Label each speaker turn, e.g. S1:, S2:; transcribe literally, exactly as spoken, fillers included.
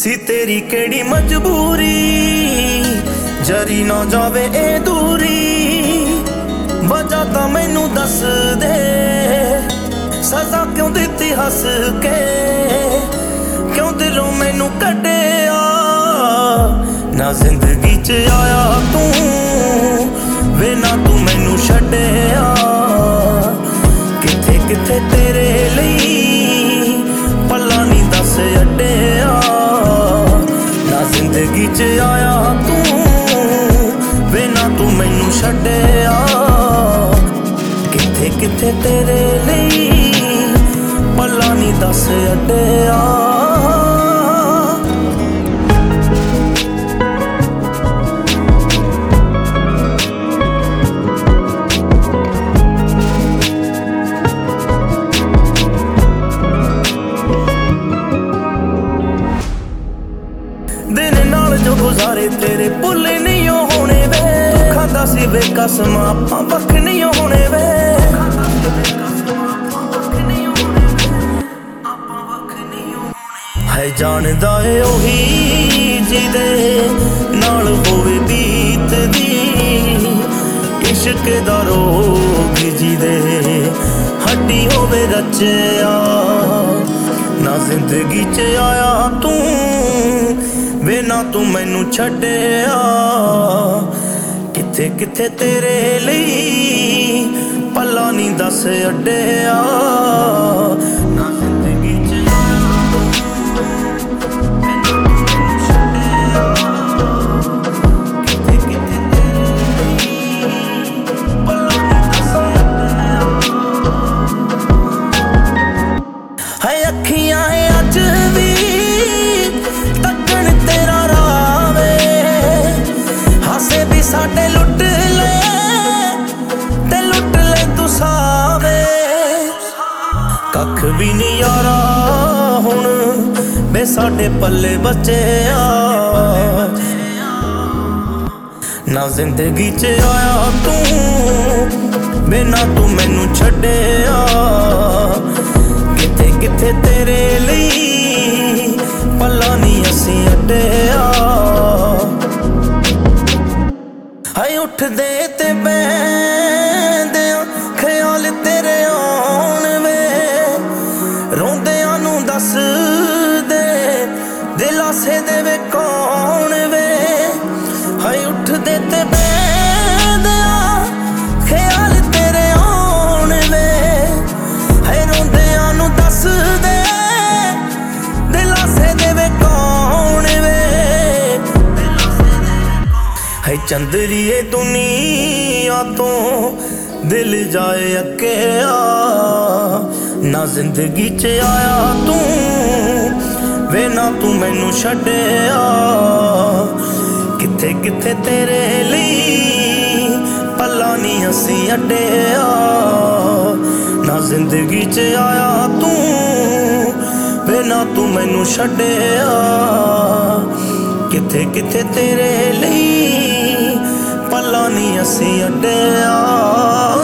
S1: सी तेरी केड़ी मजबूरी, जरी ना जावे ए दूरी। वजह तां मैनू दस दे, सजा क्यों दित्ती हस के, क्यों दिलों मैनू कड्डिया। ना जिंदगी च आया तू वे ना तू मैनू छड्डिया। किथे किथे तेरे लई पल्ला नी दस अड्डिया। ना जिंदगी च आया तू वे ना तू मैनू छड्डिया। किथे किथे तेरे लई पल्ला नी दस अड्डिया। दिन नाल जो गुजारे तेरे भुल नहीं होने वे। खादा सी वे कसम आपां वख नहीं होने वे। है जानदा है ओही जिदे नाल होवे बीत दी। इश्क दा रोग जिदे हड्डी होवे रचया। ना जिंदगी च आया तू वे ना तू मैनू छड्डिया। किथे किथे तेरे लई पल्ला नी दस अड्डिया। ना जिंदगी च अखियां अज भी तकन तेरा रावे। हासे भी साडे लुट ले ते लुट ले तू सावे। कख भी नहीं यारा हुण बे साडे पल्ले बचिया। ना जिंदगी च आया तू बे ना तू मैनू छड्डिया। किथे किथे तेरे लई पल्ला नी असी अड्डिया। हाय उठदे ते बैंदियां ख्याल तेरे आउण वे। रोंदियां नू दस दे दिल आसे दे वे कौन वे। हाय उठदे ते बैंदियां ख्याल तेरे आउण वे। हाय रोंदियां नू दस दे दिल आसे दे वे कौन वे। है चंदरिए दुनिया तो दिल जाए अकेया। ना जिंदगी च आया तू वे ना तू मैनू छड्डिया। किथे किथे तेरे लई पल्ला नी असी अड्डिया। ना जिंदगी च आया तू वे ना तू मैनू छड्डिया। किथे किथे तेरे लई पल्ला नी असी अड्डिया।